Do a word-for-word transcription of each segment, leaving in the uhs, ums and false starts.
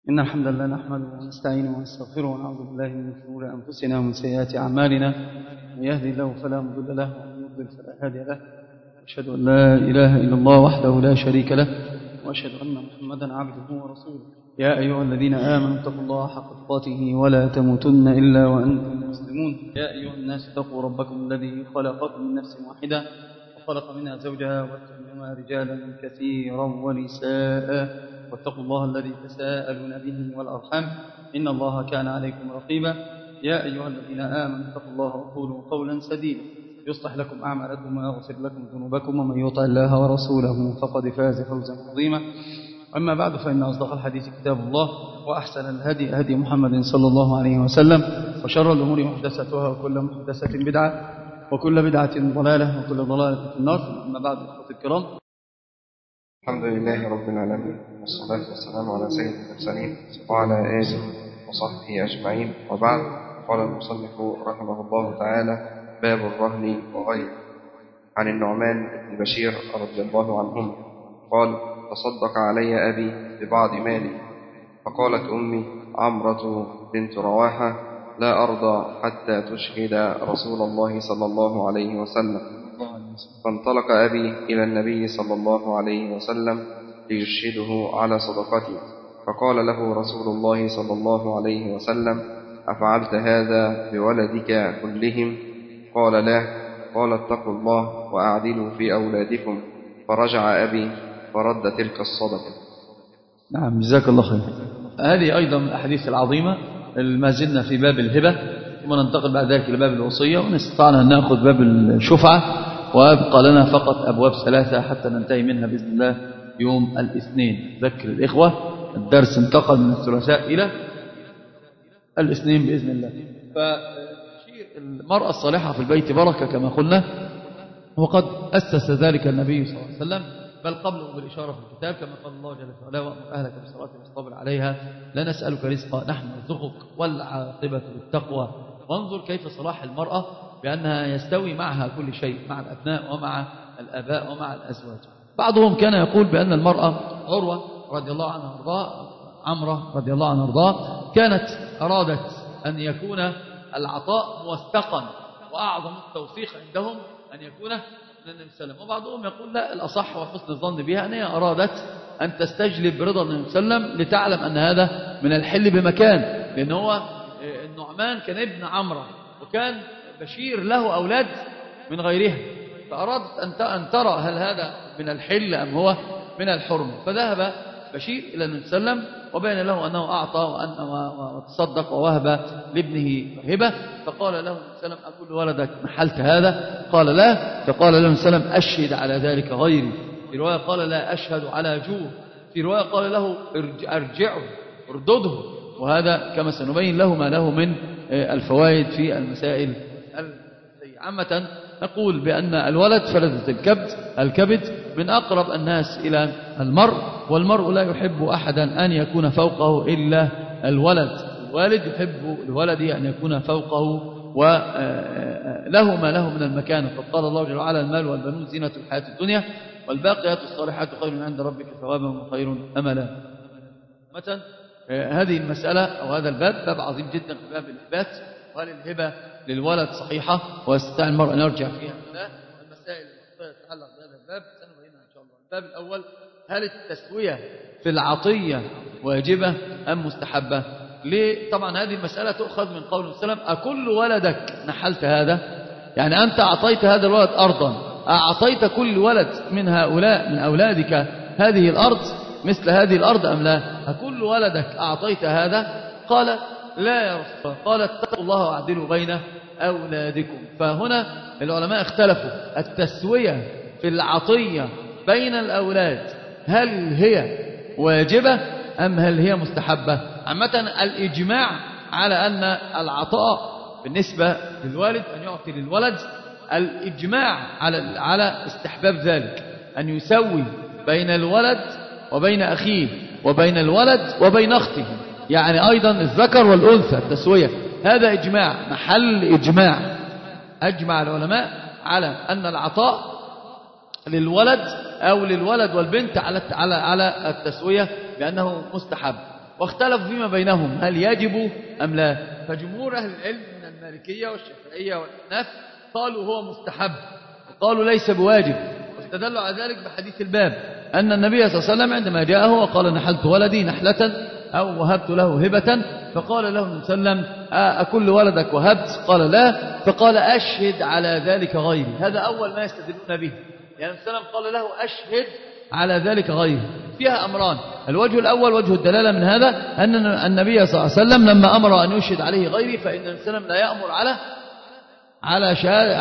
إن الحمد لله نحمده ونستعينه ونستغفره ونعوذ بالله من شرور أنفسنا ومن سيئات أعمالنا. من يهدي الله فلا مضل له ومن يضلل فلا هادي له. وأشهد أن لا إله إلا الله وحده لا شريك له، وأشهد أن محمدا عبده ورسوله. يا أيها الذين آمنوا اتقوا الله حق تقاته ولا تموتن إلا وأنتم مسلمون. يا أيها الناس اتقوا ربكم الذي خلقكم من نفس واحدة وخلق منها زوجها وبث منهما رجالا كثيرا ونساء، واتقوا الله الذي تساءلون به والأرحام إن الله كان عليكم رقيبا. يا أيها الذين آمنوا اتقوا الله وقولوا قولا سديدا يصلح لكم أعمالكم ويغفر لكم ذنوبكم، ومن يطع الله ورسوله فقد فاز فوزا عظيما. أما بعد، فإن أصدق الحديث كتاب الله، وأحسن الهدي هدي محمد صلى الله عليه وسلم، وشر الأمور محدثاتها وكل محدثة بدعة وكل بدعة ضلالة وكل ضلالة في النار. أما بعد، أخوتي الكرام، الحمد لله رب العالمين، والصلاة والسلام على سيد المرسلين وعلى آله وصحبه أجمعين، وبعد. قال المصنف رحمه الله تعالى: باب الرهن وغيره. عن النعمان بن بشير رضي الله عنهما قال: تصدق علي أبي ببعض مالي، فقالت أمي عمرة بنت رواحة: لا أرضى حتى تشهد رسول الله صلى الله عليه وسلم. فانطلق أبي إلى النبي صلى الله عليه وسلم ليشهده على صدقتي، فقال له رسول الله صلى الله عليه وسلم: أفعلت هذا بولدك كلهم؟ قال: لا. قال: اتقوا الله وأعدلوا في أولادكم. فرجع أبي فرد تلك الصدقة. نعم، جزاك الله خير. هذه أيضا من الأحاديث العظيمة. ما زلنا في باب الهبة، ثم ننتقل بعد ذلك إلى باب الوصية، ونستطعنا أن نأخذ باب الشفعة، وأبقى لنا فقط أبواب ثلاثة حتى ننتهي منها بإذن الله يوم الاثنين. ذكر الإخوة، الدرس انتقل من الثلاثاء إلى الاثنين بإذن الله. فشير المرأة الصالحة في البيت بركة كما قلنا، وقد أسس ذلك النبي صلى الله عليه وسلم، بل قبله بالإشارة في الكتاب كما قال الله جل وعلا: وأمر أهلك بالصلاة واصطبر عليها لا نسألك رزقا نحن نرزقك والعاقبة للتقوى. وانظر كيف صلاح المرأة بأنها يستوي معها كل شيء، مع الأبناء ومع الآباء ومع الأزواج. بعضهم كان يقول بأن المرأة عروة رضي الله عنها وارضاه، عمرة رضي الله عنها وارضاه، كانت أرادت أن يكون العطاء موثقا، وأعظم التوثيق عندهم أن يكون من النبي صلى الله عليه وسلم. وبعضهم يقول لا، الأصح وحسن الظن بها أن هي أرادت أن تستجلب رضا النبي صلى الله عليه وسلم لتعلم أن هذا من الحل بمكان، لأن هو النعمان كان ابن عمرة، وكان بشير له أولاد من غيرها، فأرادت أن ترى هل هذا من الحل أم هو من الحرم. فذهب بشير إلى النبي صلى الله عليه وسلم وبين له أنه أعطى وأن وتصدق ووهب لابنه هبة. فقال له النبي صلى الله عليه وسلم: أقول ولدك نحلت هذا؟ قال: لا. فقال له النبي صلى الله عليه وسلم: أشهد على ذلك غيري. في رواية قال: لا أشهد على جور. في رواية قال له: أرجعه اردده. وهذا كما سنبين له ما له من الفوائد في المسائل. عامة نقول بأن الولد فلذة الكبد الكبد من أقرب الناس إلى المرء، والمرء لا يحب أحدا أن يكون فوقه إلا الولد. الوالد يحب الولد أن يكون فوقه وله ما له من المكان. قد قال الله جل وعلا: المال والبنون زينة الحياة الدنيا والباقيات الصالحات خير عند ربك ثوابا وخير أملا. مثلا هذه المسألة أو هذا الباب باب عظيم جدا في باب الإثبات. وهل الهبة للولد صحيحة ويستطيع المرء أن يرجع فيها؟ لا. المسائل التي تتعلق بهذا الباب سنبينها إن شاء الله. الباب الأول: هل التسوية في العطية واجبة أم مستحبة؟ ليه؟ طبعا هذه المسألة تؤخذ من قول السلام: أكل ولدك نحلت هذا؟ يعني أنت أعطيت هذا الولد أرضا، أعطيت كل ولد من هؤلاء من أولادك هذه الأرض مثل هذه الأرض أم لا؟ أكل ولدك أعطيت هذا؟ قال: لا يا رسول الله. قال: اتقوا الله واعدلوا بين أولادكم. فهنا العلماء اختلفوا: التسوية في العطية بين الأولاد هل هي واجبة أم هل هي مستحبة؟ عامة الإجماع على أن العطاء بالنسبة للوالد أن يعطي للولد، الإجماع على على استحباب ذلك، أن يسوي بين الولد وبين أخيه وبين الولد وبين أخته، يعني أيضا الذكر والأنثى التسوية. هذا إجماع محل إجماع. أجمع العلماء على أن العطاء للولد أو للولد والبنت على على على التسوية بأنه مستحب. واختلفوا فيما بينهم هل يجب أم لا. فجمهور أهل العلم من المالكية والشافعية والحناف قالوا هو مستحب وقالوا ليس بواجب، واستدلوا على ذلك بحديث الباب أن النبي صلى الله عليه وسلم عندما جاءه وقال نحلت ولدي نحلة أو وهبت له هبة، فقال له النبي صلى الله عليه وسلم أكل ولدك وهبت؟ قال لا، فقال أشهد على ذلك غيري. هذا أول ما يستدلون به، يعني النبي صلى الله عليه وسلم قال له أشهد على ذلك غيري. فيها أمران، الوجه الأول وجه الدلالة من هذا أن النبي صلى الله عليه وسلم لما أمر أن يشهد عليه غيري فإن النبي صلى الله عليه وسلم لا يأمر على على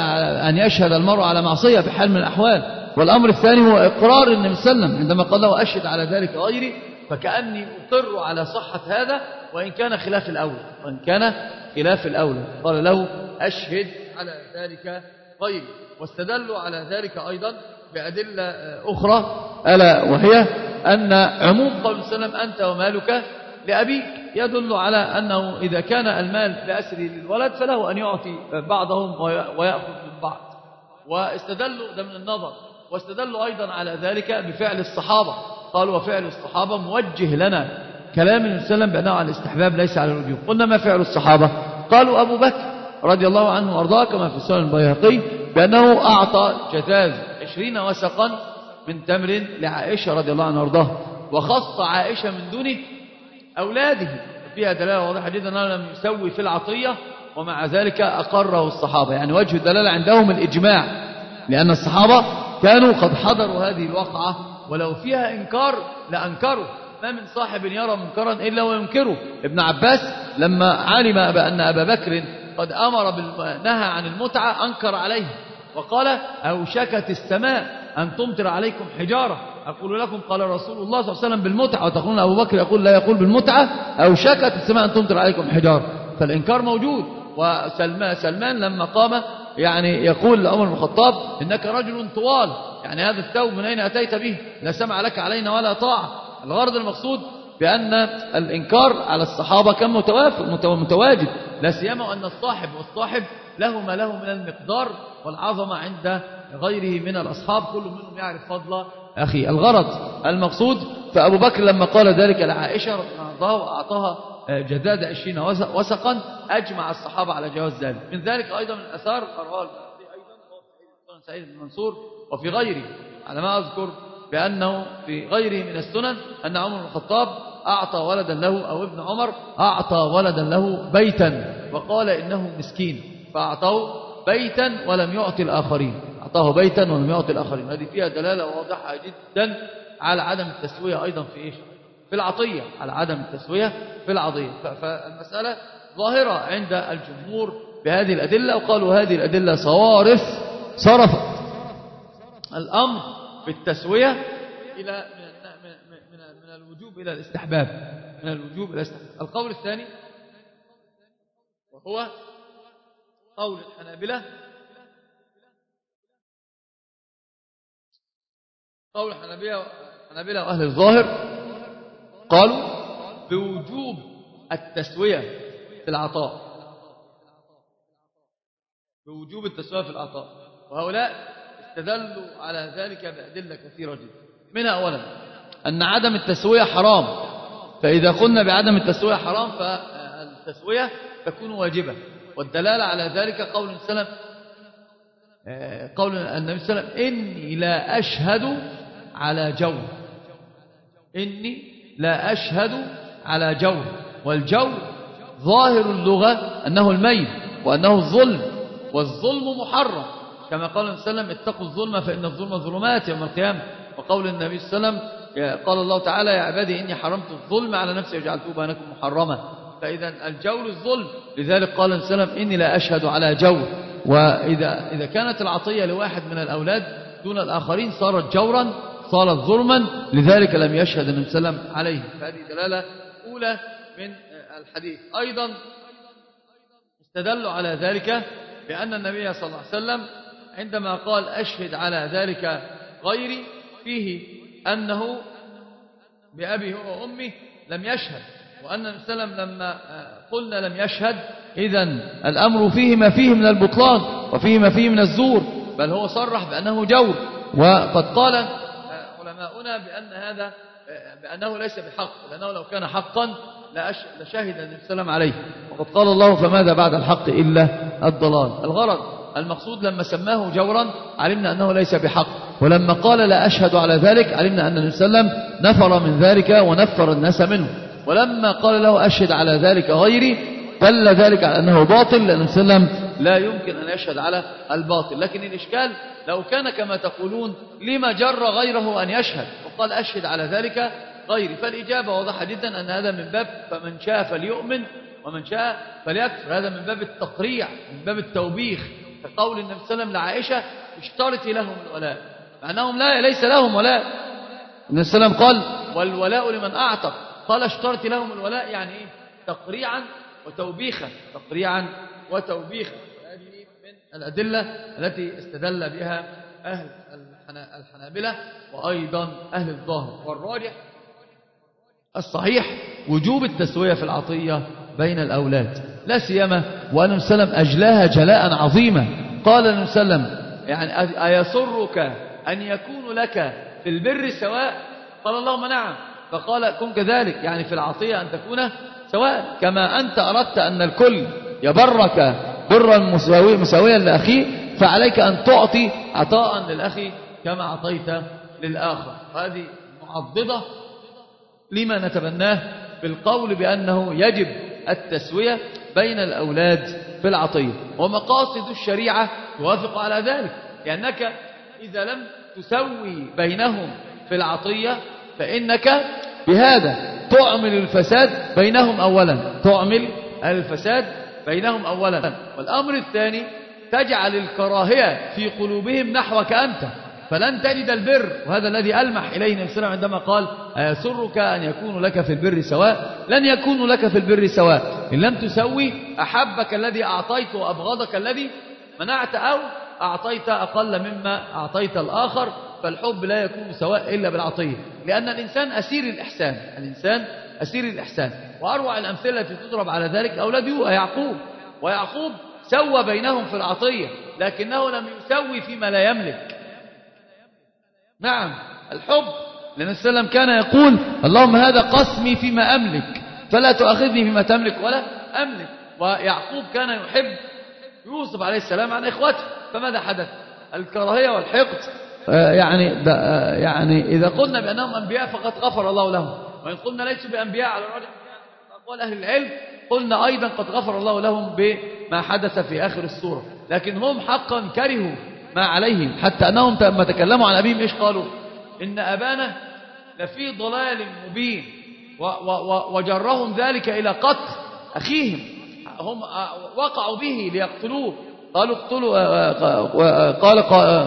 أن يشهد المرء على معصية بحال من الأحوال. والأمر الثاني هو إقرار النبي صلى الله عليه وسلم عندما قال له أشهد على ذلك غيري، فكأني أقر على صحة هذا وإن كان خلاف الأولى، وإن كان خلاف الأولى قال له أشهد على ذلك غيري. واستدلوا على ذلك أيضا بأدلة أخرى، ألا وهي أن عموم قول صلى الله عليه وسلم أنت ومالك لأبيك يدل على أنه إذا كان المال لأسره للولد فله أن يعطي بعضهم ويأخذ من بعض. واستدلوا ده من النظر، واستدلوا أيضا على ذلك بفعل الصحابة، قالوا وفعل الصحابة موجه لنا كلام النبي صلى الله عليه وسلم بأنه على الاستحباب ليس على الوجوب. قلنا ما فعل الصحابة؟ قالوا أبو بكر رضي الله عنه وارضاه كما في سنن البيهقي بأنه أعطى جتاز عشرين وسقا من تمر لعائشة رضي الله عنها وارضاها، وخص عائشة من دون أولاده. فيها دلالة واضحة جدا أنه لم يسوي في العطية، ومع ذلك أقره الصحابة. يعني وجه الدلالة عندهم الإجماع، لأن الصحابة كانوا قد حضروا هذه الواقعة، ولو فيها إنكار لأنكروا. ما من صاحب يرى منكرا إلا وينكره. ابن عباس لما علم بأن أبا بكر قد أمر بالنهى عن المتعة أنكر عليه وقال أوشكت السماء أن تمطر عليكم حجارة. أقول لكم قال رسول الله صلى الله عليه وسلم بالمتعة، وتقولون أبو بكر يقول لا يقول بالمتعة. أوشكت السماء أن تمطر عليكم حجارة، فالإنكار موجود. وسلمان سلمان لما قام يعني يقول لعمر بن الخطاب إنك رجل طوال، يعني هذا الثوب من أين أتيت به؟ لا سمع لك علينا ولا طاعة. الغرض المقصود بأن الإنكار على الصحابة كان متواجد، لا سيما أن الصاحب والصاحب له ما له من المقدار والعظمة عند غيره من الأصحاب، كل منهم يعرف فضل أخي. الغرض المقصود فأبو بكر لما قال ذلك لعائشة وأعطاها جداد عشرين وسقا أجمع الصحابة على جواز ذلك. من ذلك أيضا من الأثار رواه أيضا سعيد بن منصور وفي غيره على ما أذكر بأنه في غيره من السنن أن عمر بن الخطاب أعطى ولدا له أو ابن عمر أعطى ولدا له بيتا وقال إنه مسكين، فأعطاه بيتا ولم يعطي الآخرين، أعطاه بيتا ولم يعطي الآخرين. هذه فيها دلالة واضحة جدا على عدم التسوية أيضا في إيش؟ في العطية، على عدم التسوية في العطية. فالمسألة ظاهرة عند الجمهور بهذه الأدلة، وقالوا هذه الأدلة صوارف صرفت الأمر في التسوية إلى من, من, من الوجوب إلى الاستحباب، من الوجوب إلى الاستحباب. القول الثاني وهو قول الحنابلة، قول الحنابلة الحنابلة وأهل الظاهر قالوا بوجوب التسوية في العطاء، بوجوب التسوية في العطاء. وهؤلاء استدلوا على ذلك بأدلة كثيرة جدا. منها أولا أن عدم التسوية حرام، فإذا قلنا بعدم التسوية حرام فالتسوية تكون واجبة. والدلالة على ذلك قول النبي صلى الله عليه وسلم قول النبي صلى الله عليه وسلم إني لا أشهد على جور، إني لا أشهد على جور. والجور ظاهر اللغة أنه الميل وأنه الظلم، والظلم محرم، كما قال النبي صلى الله عليه وسلم اتقوا الظلم فإن الظلم ظلمات يوم القيامة. وقول النبي صلى الله عليه وسلم قال الله تعالى يا عبادي إني حرمت الظلم على نفسي وجعلته بينكم محرما. فإذا الجور الظلم، لذلك قال النبي صلى الله عليه وسلم إني لا أشهد على جور. وإذا إذا كانت العطية لواحد من الأولاد دون الآخرين صارت جورا، صارت ظلما، لذلك لم يشهد النبي صلى الله عليه وسلم عليه. فهذه دلالة أولى من الحديث. أيضا استدلوا على ذلك بأن النبي صلى الله عليه وسلم عندما قال أشهد على ذلك غيري فيه أنه بأبي هو وأمي لم يشهد، وأن النبي صلى الله عليه وسلم لما قلنا لم يشهد إذن الأمر فيه ما فيه من البطلان وفيه ما فيه من الزور، بل هو صرح بأنه جور. وقد قال علماؤنا بأن هذا بأنه ليس بحق، لأنه لو كان حقا لشهد النبي صلى الله عليه وسلم عليه، وقد قال الله فماذا بعد الحق إلا الضلال. الغرض المقصود لما سماه جورا علمنا أنه ليس بحق، ولما قال لا أشهد على ذلك علمنا أن النبي صلى الله عليه وسلم نفر من ذلك ونفر الناس منه، ولما قال له أشهد على ذلك غيري دل ذلك على أنه باطل، لأن النبي صلى الله عليه وسلم لا يمكن أن يشهد على الباطل. لكن الإشكال لو كان كما تقولون لما جر غيره أن يشهد وقال أشهد على ذلك غيري، فالإجابة واضحة جدا أن هذا من باب فمن شاء فليؤمن ومن شاء فليكفر، هذا من باب التقريع من باب التوبيخ، كقول النبي صلى الله عليه وسلم لعائشة اشترطي لهم الولاء، مع أنهم لا ليس لهم ولاء. النبي صلى الله عليه وسلم قال والولاء لمن أعتق، قال اشترطي لهم الولاء، يعني إيه؟ تقريعا وتوبيخا، تقريعا وتوبيخا. هذه من الأدلة التي استدل بها أهل الحنابلة وأيضا أهل الظاهر. والراجح الصحيح وجوب التسوية في العطية بين الأولاد، لا سيما وأن النبي صلى الله عليه وسلم أجلاها جلاء عظيما. قال النبي صلى الله عليه وسلم يعني أيسرك أن يكون لك في البر سواء؟ قال اللهم نعم، فقال كن كذلك، يعني في العطية أن تكون سواء، كما أنت أردت أن الكل يبرك برا مساويا لأخيه، فعليك أن تعطي عطاء للأخي كما أعطيت للآخر. هذه معضدة لما نتبناه بالقول بأنه يجب التسوية بين الأولاد في العطية، ومقاصد الشريعة توافق على ذلك، لأنك إذا لم تسوي بينهم في العطية فإنك بهذا تعمل الفساد بينهم أولا، تعمل الفساد بينهم أولا. والأمر الثاني تجعل الكراهية في قلوبهم نحوك أنت، فلن تجد البر، وهذا الذي ألمح إليه النبي صلى الله عليه وسلم عندما قال أيسرك أن يكون لك في البر سواء؟ لن يكون لك في البر سواء إن لم تسوي، أحبك الذي أعطيت وأبغضك الذي منعت، أو أعطيت أقل مما أعطيت الآخر، فالحب لا يكون سواء إلا بالعطية، لأن الإنسان أسير الإحسان، الإنسان أسير الإحسان. وأروع الأمثلة التي تضرب على ذلك أولاد يعقوب، ويعقوب سوى بينهم في العطية لكنه لم يسوي فيما لا يملك. نعم الحب، لأن النبي صلى الله عليه وسلم كان يقول اللهم هذا قسمي فيما أملك فلا تؤاخذني فيما تملك ولا أملك. ويعقوب كان يحب يوسف عليه السلام عن إخوته، فماذا حدث؟ الكراهية والحقد. آه يعني, آه يعني إذا قلنا بأنهم أنبياء فقد غفر الله لهم، وإن قلنا ليسوا بأنبياء على الرجل أقوال أهل العلم قلنا أيضا قد غفر الله لهم بما حدث في آخر السورة، لكن هم حقا كرهوا ما عليهم، حتى أنهم لما تكلموا عن أبيهم إيش قالوا؟ إن أبانا لفي ضلال مبين، وجرهم ذلك إلى قتل أخيهم، هم وقعوا به ليقتلوه، قالوا اقتلوا قال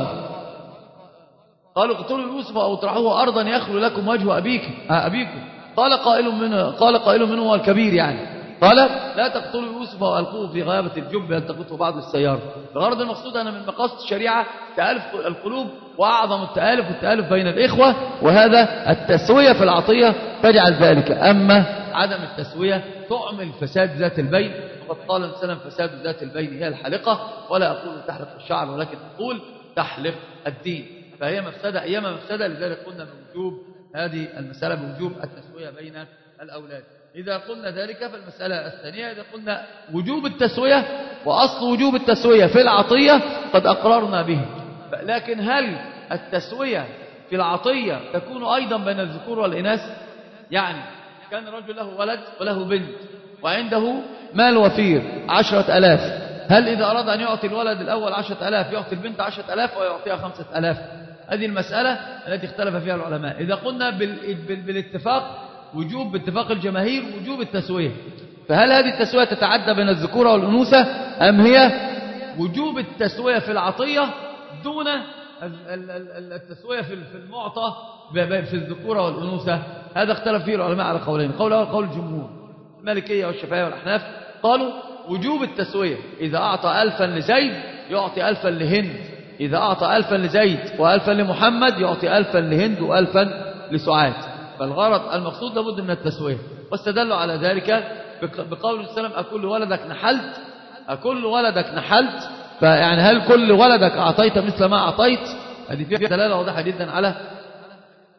قالوا اقتلوا يوسف أو اطرحوه أرضا يخلو لكم وجه أبيكم أبيكم قال قائل منه قال قائل منه هو الكبير، يعني قال لا تقتلوا يوسف وألقوه في غيابة الجب يلتقطه بعض السيارة. الغرض المقصود أن من مقاصد الشريعة تألف القلوب، وأعظم التآلف والتآلف بين الإخوة، وهذا التسوية في العطية تجعل ذلك. أما عدم التسوية تعمل فساد ذات البين، وقد قال النبي صلى الله عليه وسلم فساد ذات البين هي الحلقة، ولا أقول تحلق الشعر ولكن أقول تحلق الدين، فهي مفسدة أيما مفسدة. لذلك قلنا بوجوب هذه المسألة بوجوب التسوية بين الأولاد. إذا قلنا ذلك فالمسألة الثانية، إذا قلنا وجوب التسوية وأصل وجوب التسوية في العطية قد أقررنا به، لكن هل التسوية في العطية تكون أيضا بين الذكور والإناث؟ يعني كان رجل له ولد وله بنت وعنده مال وفير عشرة ألاف، هل إذا أراد أن يعطي الولد الأول عشرة ألاف يعطي البنت عشرة ألاف ويعطيها خمسة ألاف؟ هذه المسألة التي اختلف فيها العلماء. إذا قلنا بالاتفاق وجوب باتفاق الجماهير وجوب التسوية، فهل هذه التسوية تتعدى بين الذكورة والأنوثة أم هي وجوب التسوية في العطية دون التسوية في المعطى في الذكورة والأنوثة؟ هذا اختلف فيه العلماء على قولين، قول أول قول الجمهور المالكية والشافعية والأحناف قالوا وجوب التسوية، إذا أعطى ألفا لزيد يعطي ألفا لهند، إذا أعطى ألفا لزيد وألفا لمحمد يعطي ألفا لهند وألفا لسعاد. فالغرض المقصود لابد من التسوية، واستدلوا على ذلك بقول النبي صلى الله عليه وسلم أكل ولدك نحلت أكل ولدك نحلت، فيعني هل كل ولدك أعطيت مثل ما أعطيت؟ هذه فيها دلالة واضحة جدا على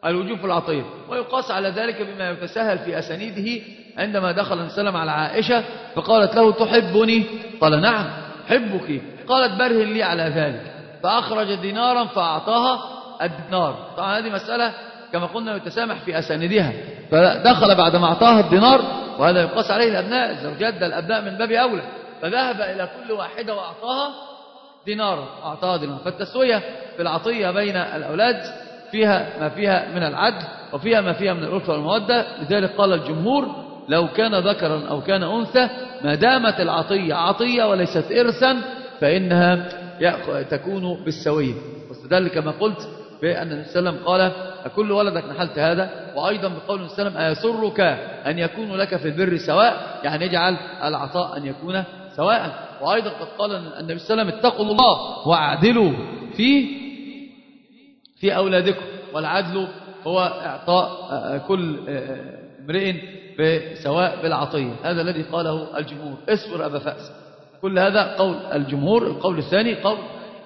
الوجوب في العطية. ويقاس على ذلك بما يتساهل في أسانيده عندما دخل النبي على عائشة فقالت له تحبني؟ قال نعم حبك. قالت برهن لي على ذلك، فأخرج دينارا فأعطاها الدينار. طبعا هذه مسألة كما قلنا يتسامح في أسانيدها، فدخل بعد ما أعطاها الدينار، وهذا يقاس عليه الأبناء الزوجات، ده الأبناء من باب أولى، فذهب إلى كل واحدة وأعطاها دينارا أعطاها دينار. فالتسوية في العطية بين الأولاد فيها ما فيها من العدل وفيها ما فيها من الألفة والمودة. لذلك قال الجمهور لو كان ذكرا أو كان أنثى ما دامت العطية عطية وليست إرثا فإنها تكون بالسوية. واستدل كما قلت بأن النبي صلى الله عليه وسلم قال أكل ولدك نحلت هذا، وأيضا بقول النبي صلى الله عليه وسلم أيسرك أن يكون لك في البر سواء، يعني يجعل العطاء أن يكون سواء. وأيضا قد قال النبي صلى الله عليه وسلم اتقوا الله واعدلوا في في أولادكم، والعدل هو إعطاء كل امرئ سواء بالعطية. هذا الذي قاله الجمهور. اصبر أبا فأس. كل هذا قول الجمهور. القول الثاني قول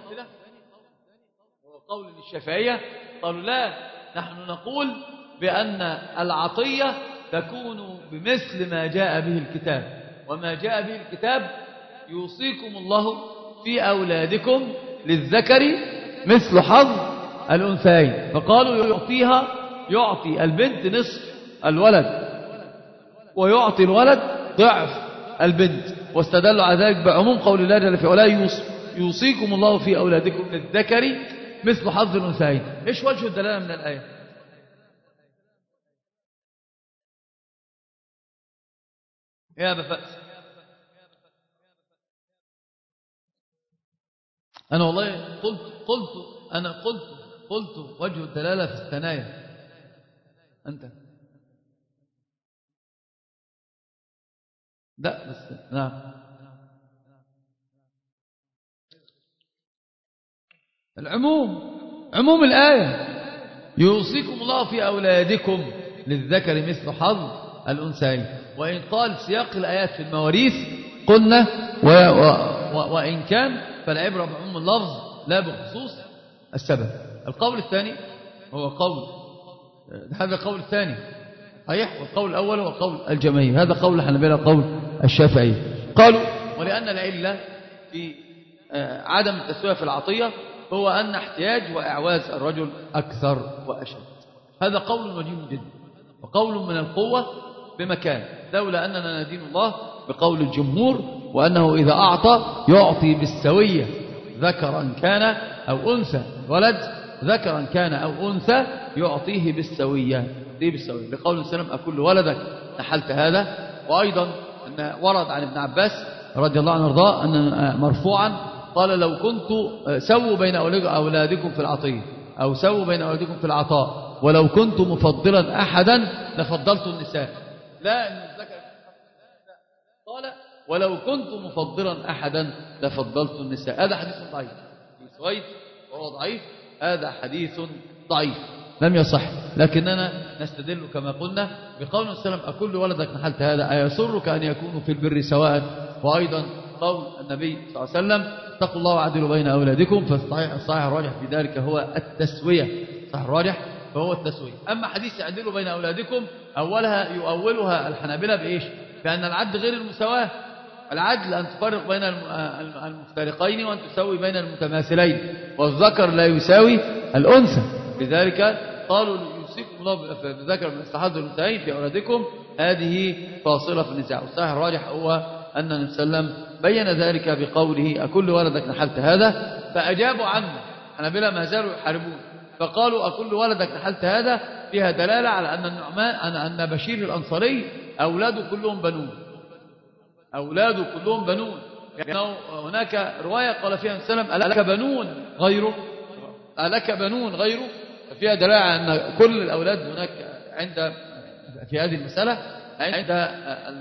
قول للشافعية، قالوا لا، نحن نقول بأن العطية تكون بمثل ما جاء به الكتاب، وما جاء به الكتاب يوصيكم الله في أولادكم للذكر مثل حظ الأنثيين. فقالوا يعطيها يعطي البنت نصف الولد ويعطي الولد ضعف البنت، واستدلوا على ذلك بعموم قول الله جل في علاه يوصيكم الله في أولادكم للذكر مثل حظ الأنثيين. إيش وجه الدلالة من الآية؟ يا أبا فأس، أنا والله قلت قلت أنا قلت قلت وجه الدلالة في الثنايا. أنت لا بس نعم العموم، عموم الآية يوصيكم الله في أولادكم للذكر مثل حظ الأنثيين. وإن قال سياق الآيات في المواريث قلنا و و و وإن كان فالعبرة بعموم اللفظ لا بخصوص السبب. القول الثاني هو قول هذا قول الثاني صحيح، والقول الأول هو قول الجماهير. هذا قول الحنابلة قول الشافعي. قالوا ولأن العلة في عدم التسوية في العطية هو أن احتياج وإعواز الرجل أكثر وأشد. هذا قول وجيه جدا وقول من القوة بمكان، لولا أننا ندين الله بقول الجمهور وأنه إذا أعطى يعطي بالسوية ذكرا كان أو أنثى، ولد ذكرا كان أو أنثى يعطيه بالسوية دي بالسوية. بقول النبي صلى الله عليه وسلم أكل ولدك نحلت هذا. وأيضا أن ورد عن ابن عباس رضي الله عنه وارضاه أن مرفوعا قال لو كنت سووا بين أولادكم في العطية أو سووا بين أولادكم في العطاء ولو كنت مفضلا أحدا لفضلت النساء. لا إن الذكر قال ولو كنت مفضلا أحدا لفضلت النساء. هذا حديث ضعيف في سويد وهو ضعيف، هذا حديث ضعيف لم يصح. لكننا نستدل كما قلنا بقول النبي صلى الله عليه وسلم أكل ولدك نحلت هذا أيسرك أن يكونوا في البر سواء. وأيضا قول النبي صلى الله عليه وسلم اتقوا الله وعدلوا بين أولادكم، فالصحيح الصحيح الراجح في ذلك هو التسوية. صحيح الراجح فهو التسوية. أما حديث يعدلوا بين أولادكم أولها يؤولها الحنابلة بإيش؟ بأن العدل غير المساواة. العدل أن تفرق بين المفترقين وأن تسوي بين المتماثلين، والذكر لا يساوي الأنثى. لذلك قالوا يوصيكم الله بالذكر مثل حظ الأنثيين في أولادكم، هذه فاصلة في النزاع. والصحيح الراجح هو أن النبي صلى الله عليه وسلم بين ذلك بقوله أكل ولدك نحلت هذا، فأجابوا عنه الحنابلة ما زالوا يحاربون فقالوا أكل ولدك نحلت هذا فيها دلالة على أن النعمان أن بشير الأنصاري أولاده كلهم بنون، أولاده كلهم بنون. يعني هناك رواية قال فيها النبي صلى الله عليه وسلم ألك بنون غيره ألك بنون غيره، فيها دلالة على أن كل الأولاد هناك عند في هذه المسألة عند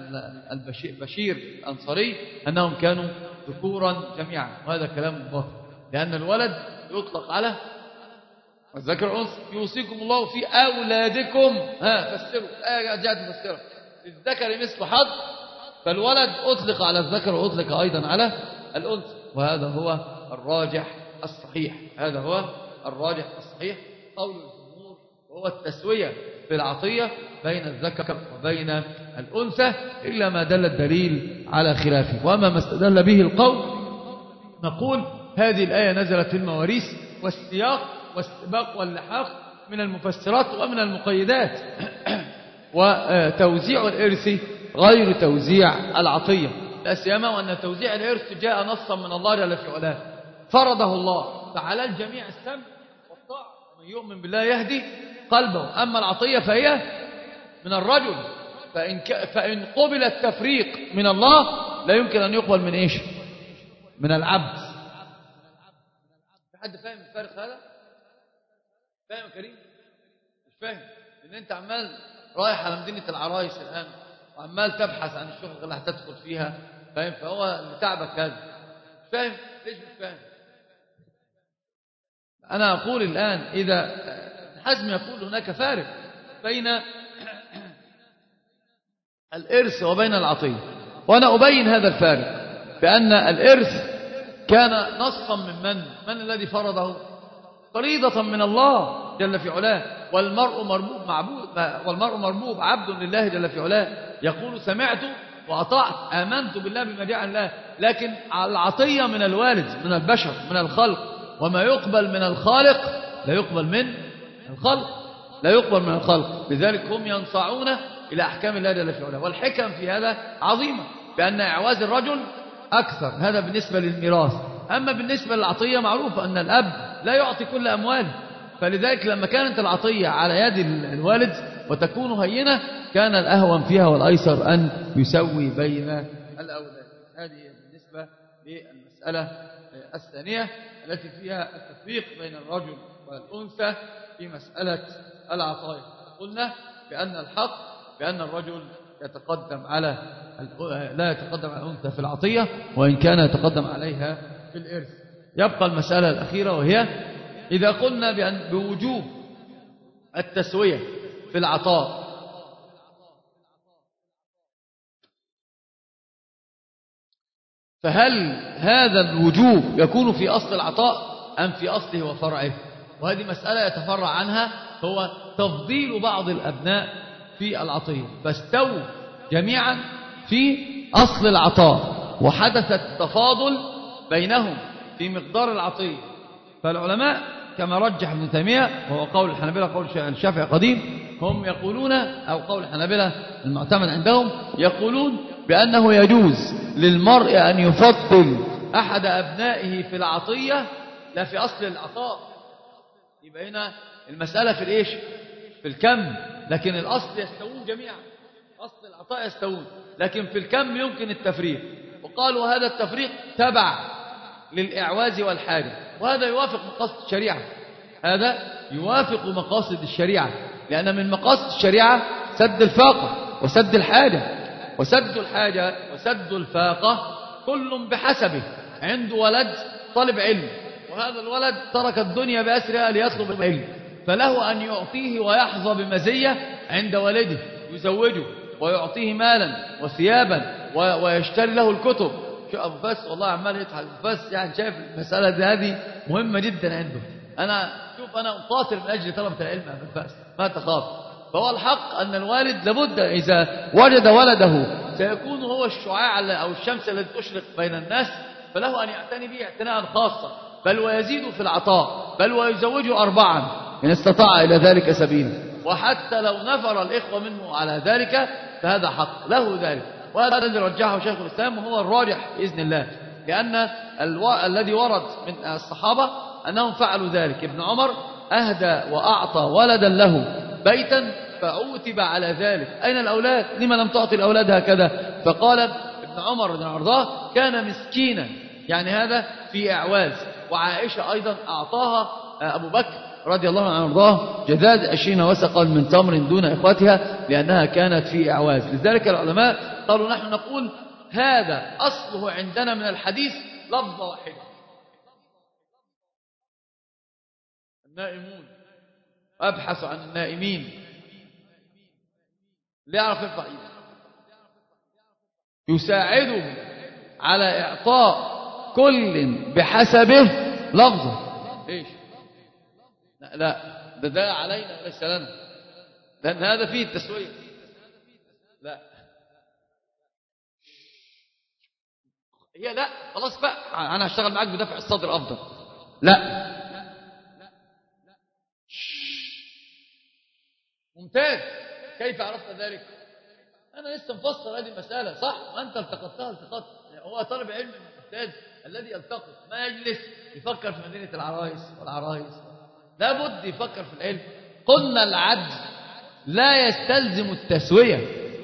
البشير الأنصاري أنهم كانوا ذكورا جميعا، وهذا كلام باطل، لأن الولد يطلق على الذكر والأنثى. يوصيكم الله في أولادكم، ها فسروا الآية جاءت مفسرة الذكر مثل حظ، فالولد أطلق على الذكر وأطلق أيضا على الأنثى، وهذا هو الراجح الصحيح. هذا هو الراجح الصحيح قول الجمهور وهو التسوية في العطية بين الذكر وبين الأنثى إلا ما دل الدليل على خلافه. وأما ما استدل به القول نقول هذه الآية نزلت في المواريث، والسياق والسباق واللحاق من المفسرات ومن المقيدات وتوزيع الإرث غير توزيع العطية، لا سيما وأن توزيع الإرث جاء نصا من الله جل في علاه فرضه الله، فعلى الجميع السمع والطاعة، ومن يؤمن بالله يهدي قلبه. أما العطية فهي من الرجل، فإن, ك... فإن قبل التفريق من الله لا يمكن أن يقبل من إيش؟ من العبد. في حد فاهم الفارق هذا؟ فاهم كريم؟ مش فاهم؟ لأن أنت عمال رايح على مدينة العرايس الآن وعمال تبحث عن الشغل اللي هتدخل فيها، فاهم؟ فهو اللي تعبك هذا. مش فاهم؟ ليش مش فاهم؟ أنا أقول الآن إذا ابن حزم يقول هناك فارق بين الإرث وبين العطية، وأنا أبين هذا الفارق بأن الإرث كان نصا من من؟ من الذي فرضه؟ فريضة من الله جل في علاه، والمرء مربوب معبود، والمرء مربوب عبد لله جل في علاه، يقول سمعت وأطعت آمنت بالله بما جاء عن الله. لكن العطية من الوالد، من البشر، من الخلق، وما يقبل من الخالق لا يقبل من الخلق، لا يقبل من الخلق. لذلك هم ينصعون إلى أحكام الله جل في علاه، والحكم في هذا عظيمة، بأن إعواز الرجل أكثر. هذا بالنسبة للميراث. أما بالنسبة للعطية معروف أن الأب لا يعطي كل أمواله، فلذلك لما كانت العطية على يد الوالد وتكون هينة كان الأهون فيها والأيسر أن يسوي بين الأولاد. هذه بالنسبة للمسألة الثانية التي فيها التفريق بين الرجل والأنثى في مسألة العطايا. قلنا بأن الحق بأن الرجل يتقدم على لا يتقدم على الأنثى في العطية، وإن كان يتقدم عليها في الإرث. يبقى المسألة الأخيرة، وهي إذا قلنا بأن بوجوب التسوية في العطاء، فهل هذا الوجوب يكون في أصل العطاء أم في أصله وفرعه؟ وهذه مسألة يتفرع عنها هو تفضيل بعض الأبناء في العطية، فاستووا جميعا في أصل العطاء وحدث التفاضل بينهم في مقدار العطية. فالعلماء كما رجح ابن تيمية وهو قول الحنابلة قول الشافعي قديم، هم يقولون أو قول الحنابلة المعتمد عندهم يقولون بأنه يجوز للمرء أن يفضل أحد أبنائه في العطية لا في أصل العطاء. يبقى هنا المسألة في الإيش؟ في الكم، لكن الأصل يستوون جميعا، أصل العطاء يستوون، لكن في الكم يمكن التفريق. وقالوا هذا التفريق تبع للإعواز والحاجة، وهذا يوافق مقاصد الشريعة، هذا يوافق مقاصد الشريعة، لأن من مقاصد الشريعة سد الفاقة وسد الحاجة، وسد الحاجة وسد الفاقة كل بحسبه. عنده ولد طالب علم، وهذا الولد ترك الدنيا بأسرها ليطلب العلم، فله أن يعطيه ويحظى بمزية عند والده، يزوجه ويعطيه مالا وثيابا ويشتري له الكتب. شو أبو فاس والله عمال يضحك أبو فاس، يعني شايف المسألة دي هذه مهمة جدا عنده. أنا شوف أنا أطاطر من أجل طلبة العلم أبو فاس، ما تخاف. فهو الحق أن الوالد لابد إذا وجد ولده سيكون هو الشعاع أو الشمس التي تشرق بين الناس، فله أن يعتني به اعتناء خاصا، بل ويزيد في العطاء، بل ويزوجه أربعا إن استطاع إلى ذلك سبيلا. وحتى لو نفر الإخوة منه على ذلك فهذا حق له ذلك. وهذا الذي رجحه شيخ الإسلام وهو الراجح بإذن الله، لأن الو... الذي ورد من الصحابة أنهم فعلوا ذلك. ابن عمر أهدى وأعطى ولدا له بيتا فعوتب على ذلك. أين الأولاد؟ لما لم تعطي الأولاد هكذا؟ فقال ابن عمر رضي الله عنه كان مسكينا، يعني هذا في إعواز. وعائشة أيضا أعطاها أبو بكر رضي الله عنه وارضاه جذاذ عشرين وسقا من تمر دون إخوتها لأنها كانت في إعواز. لذلك العلماء قالوا نحن نقول هذا أصله عندنا من الحديث لفظة واحدة: النائمون أبحث عن النائمين. اللي يعرف يرفع ايده يساعدهم على إعطاء كل بحسبه لفظة. إيش؟ لا, لا ده ده علينا وليس لنا، لأن هذا فيه التسوية. لا هي لا خلاص بقى أنا هشتغل معاك بدافع الصدر أفضل. لا ممتاز. كيف عرفت ذلك؟ أنا لسه مفسر هذه المسألة صح، وأنت التقطتها التقطت. هو طالب علم الممتاز الذي يلتقط ما يجلس يفكر في مدينة العرايس والعرايس، لابد يفكر في العلم. قلنا العدل لا يستلزم التسوية،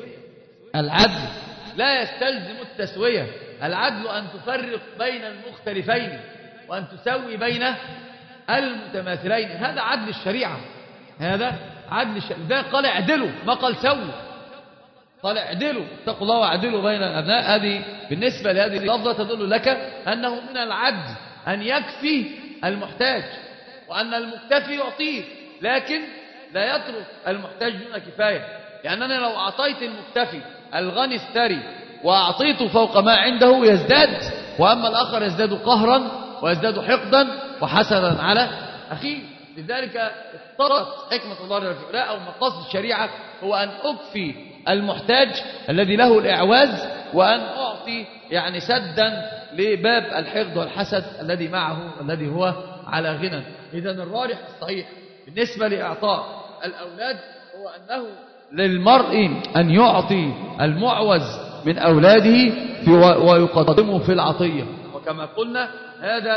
العدل لا يستلزم التسوية. العدل أن تفرق بين المختلفين وأن تسوي بين المتماثلين، هذا عدل الشريعة، هذا عدل الشريعة. ده قال اعدلوا ما قال سووا، قال اعدلوا اتقوا الله واعدلوا بين الأبناء. هذه بالنسبة لهذه اللفظة تدل لك أنه من العدل أن يكفي المحتاج وأن المكتفي يعطيه، لكن لا يترك المحتاج دون كفاية. لأنني لو أعطيت المكتفي الغني الثري وأعطيته فوق ما عنده يزداد، وأما الآخر يزداد قهرا ويزداد حقدا وحسدا على أخيه. لذلك اختارت حكمة الله العليا أو مقاصد الشريعة هو أن أكفي المحتاج الذي له الإعواز، وأن أعطي يعني سدا لباب الحقد والحسد الذي معه الذي هو على غنى. إذن الراجح الصحيح بالنسبة لإعطاء الأولاد هو أنه للمرء أن يعطي المعوز من أولاده ويقدمه في العطية. وكما قلنا هذا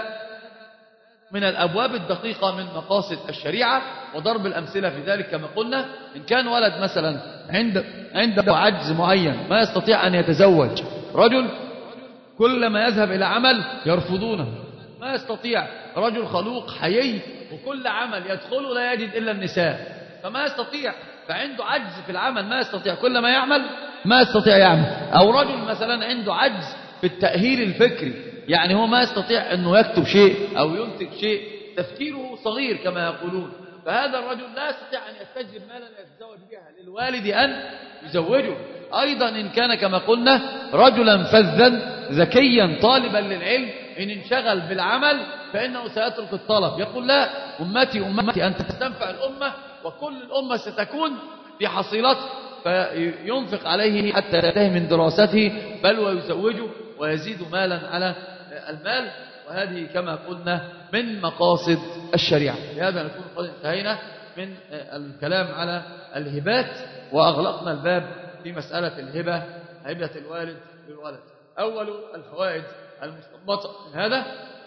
من الأبواب الدقيقة من مقاصد الشريعة، وضرب الأمثلة في ذلك كما قلنا. إن كان ولد مثلا عند عنده عجز معين ما يستطيع أن يتزوج، رجل كل ما يذهب إلى عمل يرفضونه، ما يستطيع، رجل خلوق حيي وكل عمل يدخله لا يجد إلا النساء، فما يستطيع، فعنده عجز في العمل ما يستطيع، كل ما يعمل ما يستطيع يعمل. أو رجل مثلا عنده عجز في التأهيل الفكري، يعني هو ما يستطيع أنه يكتب شيء أو ينتج شيء، تفكيره صغير كما يقولون، فهذا الرجل لا يستطيع أن يستجلب مالا يتزوج بها، للوالد أن يزوجه. أيضا إن كان كما قلنا رجلا فذا ذكيا طالبا للعلم، إن انشغل بالعمل فإنه سيترك الطلب، يقول لا أمتي أمتي أن تستنفع الأمة وكل الأمة ستكون في حصيلته، فينفق عليه حتى ينتهي من دراسته، بل ويزوجه ويزيد مالا على المال. وهذه كما قلنا من مقاصد الشريعة. بهذا نكون قد انتهينا من الكلام على الهبات، وأغلقنا الباب في مسألة الهبة، هبة الوالد للولد. أول الفوائد المستنبطة من هذا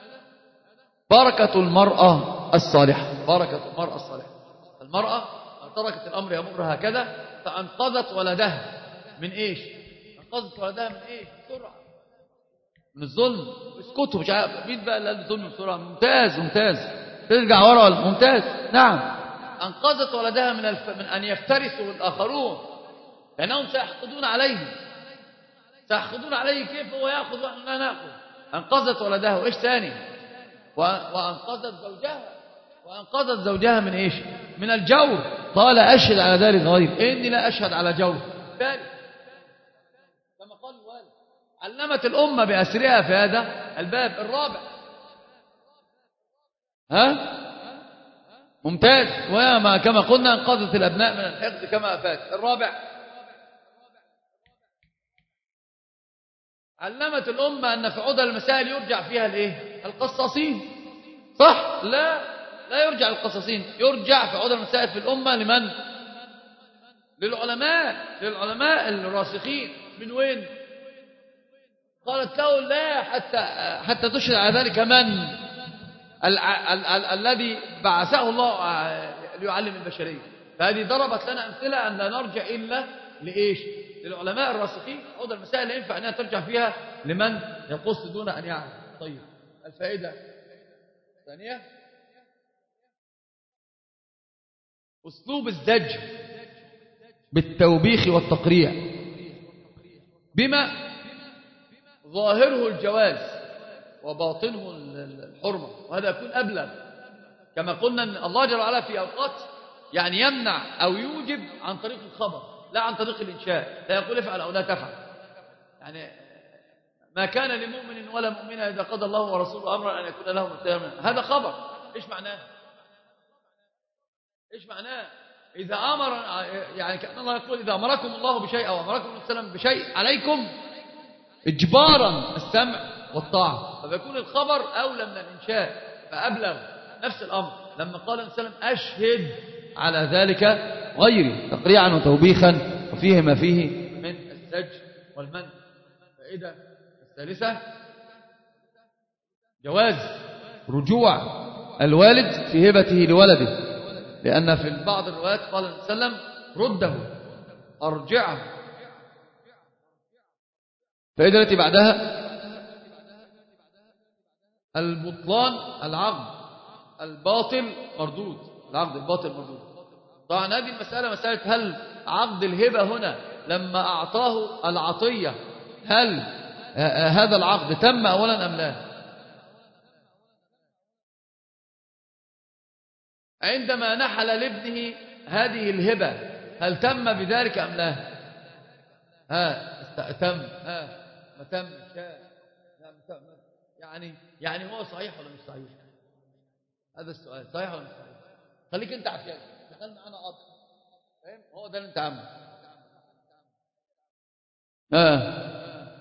بركة المرأة الصالحة. بركة المرأة الصالحة، المرأة تركت الأمر يمر هكذا فأنقذت ولدها من إيش؟ أنقذت ولدها من إيش؟ بسرعة من الظلم. اسكتوا، مش عارف مين بقى اللي قال الظلم بسرعة. ممتاز ممتاز، ترجع ورا. ممتاز، نعم. أنقذت ولدها من الف... من أن يفترسوا الآخرون، لأنهم سيحقدون عليه، سيحقدون عليه كيف هو يأخذ ونحن لا نأخذ. أنقذت ولدها، وإيش ثاني؟ و... وأنقذت زوجها، وأنقذت زوجها من إيش؟ من الجور. قال أشهد على ذلك غير إني لا أشهد على جور. ثالث كما قال الوالد علمت الأمة بأسرها في هذا الباب. الرابع ها ممتاز، وما كما قلنا انقذت الأبناء من الحقد كما أفات. الرابع علمت الأمة أن في عضل المسائل يرجع فيها الإيه؟ القصاصين. صح؟ لا لا يرجع القصاصين، يرجع في عضل المسائل في الأمة لمن؟ للعلماء، للعلماء الراسخين. من وين؟ قالت له لا حتى حتى تشهد على ذلك من؟ ال ال ال الذي بعثه الله ليعلم البشرية. فهذه ضربت لنا أمثلة أن لا نرجع إلا لإيش؟ للعلماء الراسخين. عود المسائل لا ينفع أنها ترجع فيها لمن يقص دون أن يعلم. طيب الفائدة الثانية أسلوب الزجر بالتوبيخ والتقريع بما ظاهره الجواز وباطنه الحرمة، وهذا يكون أبلغ. كما قلنا أن الله جل وعلا في أوقات يعني يمنع أو يوجب عن طريق الخبر لا عن طريق الإنشاء، لا يقول افعل أو لا تفعل. يعني ما كان لمؤمن ولا مؤمنة إذا قضى الله ورسوله أمرا أن يكون لهم الخيار منه، هذا خبر. إيش معناه؟ إيش معناه؟ إذا أمر، يعني كأن الله يقول إذا أمركم الله بشيء أو أمركم النبي صلى الله عليه وسلم بشيء عليكم إجبارا السمع والطاعة، فبيكون الخبر أولى من الإنشاء فأبلغ. نفس الأمر لما قال النبي صلى الله عليه وسلم أشهد على ذلك غيري تقريعا وتوبيخا، وفيه ما فيه من الزجر والمنع. فإذا الثالثة جواز رجوع الوالد في هبته لولده، لأن في بعض الروايات قال النبي صلى الله عليه وسلم رده أرجعه. فإذا التي بعدها البطلان، العقد الباطل مردود، العقد الباطل مردود. طبعا هذه المسألة مسألة هل عقد الهبة هنا لما أعطاه العطية هل هذا العقد تم أولا أم لا؟ عندما نحل لابنه هذه الهبة هل تم بذلك أم لا؟ ها تم، ها ما تم، يعني يعني هو صحيح ولا مش صحيح؟ هذا السؤال، صحيح ولا مش صحيح؟ خليك انت عارف يعني دخل معانا اب، فاهم؟ هو ده اللي انت عامله. اه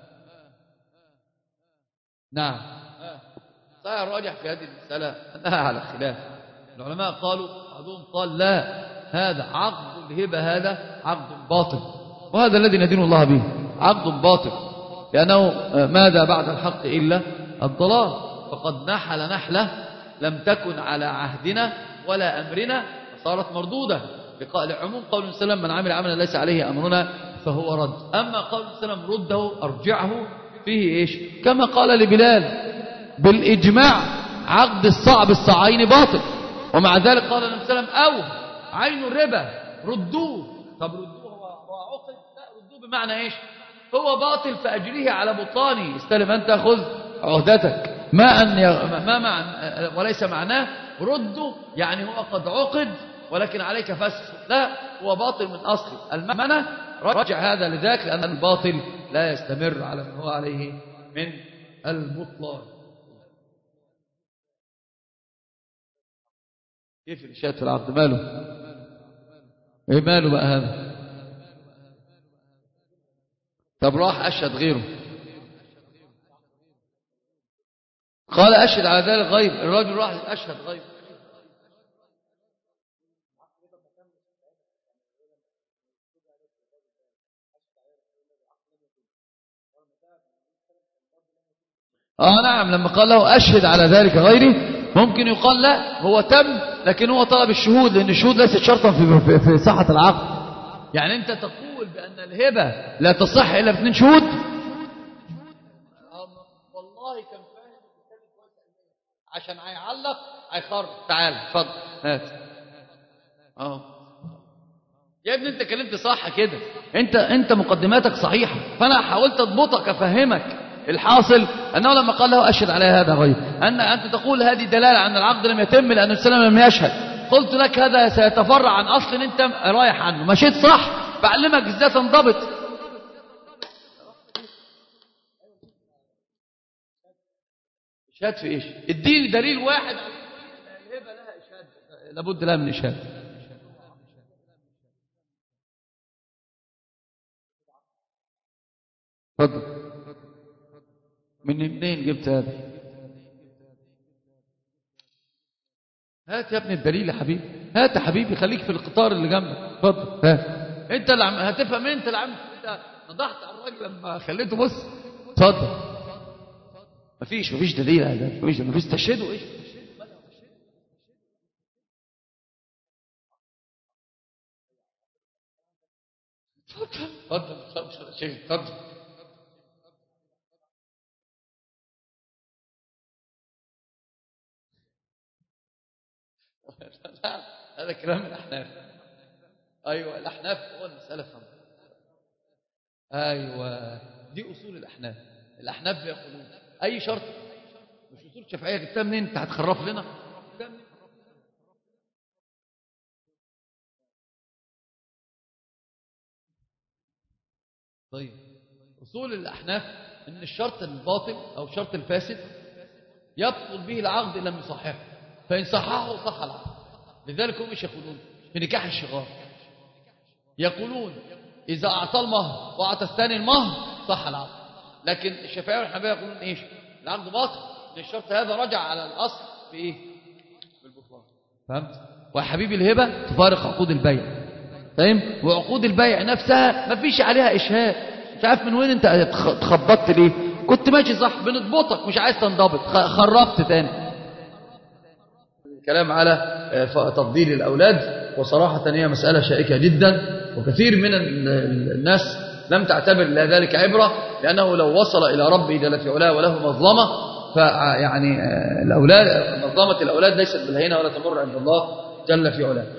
نعم، اه صحيح. الراجح في هذه المسألة أنها على خلاف. العلماء قالوا، بعضهم قال لا، هذا عقد الهبة هذا عقد باطل، وهذا الذي ندين الله به، عقد باطل، لأنه ماذا بعد الحق إلا الضلال، فقد نحل نحلة لم تكن على عهدنا ولا أمرنا فصارت مردودة، لعموم قول النبي صلى الله عليه وسلم من عمل عملا ليس عليه أمرنا فهو رد. أما قول النبي صلى الله عليه وسلم رده أرجعه فيه إيش؟ كما قال لبلال بالإجماع عقد الصعب الصعين باطل، ومع ذلك قال النبي صلى الله عليه وسلم أو عين الربا ردوه. طب ردوه هو عقد؟ لا، ردوه بمعنى إيش؟ هو باطل فأجريه على بطلاني، استلم أنت خذ عهدتك، ما أن يغ... ما معنى، وليس معناه رده يعني هو قد عقد ولكن عليك فسخ، لا، هو باطل من أصله. المعنى رجع هذا لذاك، لأن الباطل لا يستمر على ما هو عليه من البطلان. كيف الإشهاد في العقد؟ ماله؟ إيه ماله بقى هذا؟ طب راح أشهد غيره، قال أشهد على ذلك غيب، الرجل راح أشهد غيب. آه نعم، لما قال له أشهد على ذلك غيري ممكن يقال لا، هو تم لكن هو طلب الشهود، لأن الشهود ليست شرطا في, في, في صحة العقد. يعني أنت تقول بأن الهبة لا تصح إلا باثنين شهود؟ والله كان فاهم عشان هيعلق هيخرج. تعال اتفضل هات. اه يا ابني انت كلمت صح كده، انت انت مقدماتك صحيحه، فانا حاولت اضبطك افهمك. الحاصل انه لما قال له اشهد على هذا غير ان انت تقول هذه دلاله عن العقد لم يتم لان السلام لم يشهد، قلت لك هذا سيتفرع عن اصل انت رايح عنه، مشيت صح، بعلمك ازاي تنضبط. اشهاد في ايش؟ اديني دليل واحد الهبه لها اشهاد، لابد لها من اشهاد. اتفضل. من منين جبت هذا؟ هات يا ابني الدليل يا حبيبي، هات يا حبيبي، خليك في القطار اللي جنبك. اتفضل هات. انت اللي عم هتفهم، انت اللي عم انت نضحت على الراجل لما خليته بص. اتفضل. مفيش مفيش دليل هذا، مفيش مفيش تشهدوا ايش؟ اتفضل اتفضل اتفضل يا شيخ اتفضل. هذا كلام الأحناف. أيوة الأحناف هو المسألة خمسة. أيوة دي أصول الأحناف. الأحناف بيقولون أي شرط، مش أصول الشافعية جبتها منين؟ أنت هتخرف لنا. طيب أصول الأحناف إن الشرط الباطل أو الشرط الفاسد يبطل به العقد إن لم يصححه، فإن صححه صح العقد. لذلك هم مش يقولون في نكاح الشغار. يقولون إذا أعطى المهر وأعطى الثاني المهر صح العقد، لكن الشافعية والحنابلة يقولون إيش؟ العقد باطل، الشرط هذا رجع على الأصل في إيه؟ بالبطلان. فهمت؟ وحبيب الهبة تفارق عقود البيع، فاهم؟ وعقود البيع نفسها ما فيش عليها إشهاد، مش عارف من وين أنت اتخبطت ليه؟ كنت ماشي صح، بنضبطك مش عايز تنضبط، خربت تاني. الكلام على تفضيل الأولاد، وصراحة هي مسألة شائكة جدا، وكثير من الناس لم تعتبر ذلك عبرة، لأنه لو وصل إلى ربه جل في علاه وله مظلمة، فيعني الأولاد، مظلمة الأولاد ليست بالهينة ولا تمر عند الله جل في علاه.